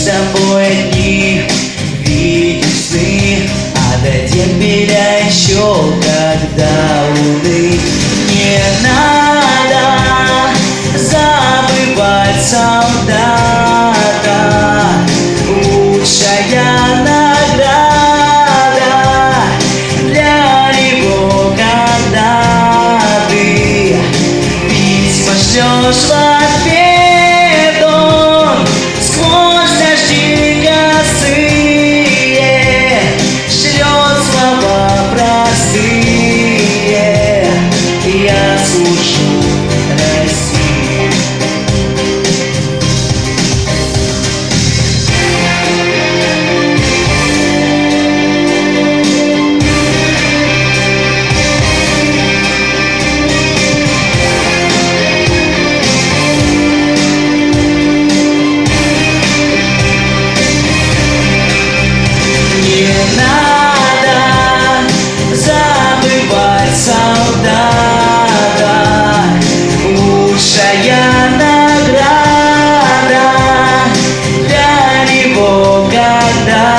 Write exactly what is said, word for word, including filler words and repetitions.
с тобой одни видим сны, а до дембеля еще когда луны. Не надо забывать солдата, лучшая награда для него, когда ты письма шлешь в ответ, он сквозь дожди косые шлет слова простые. Я слушаю Россию. Не надо забывать солдата, лучшая награда для него, когда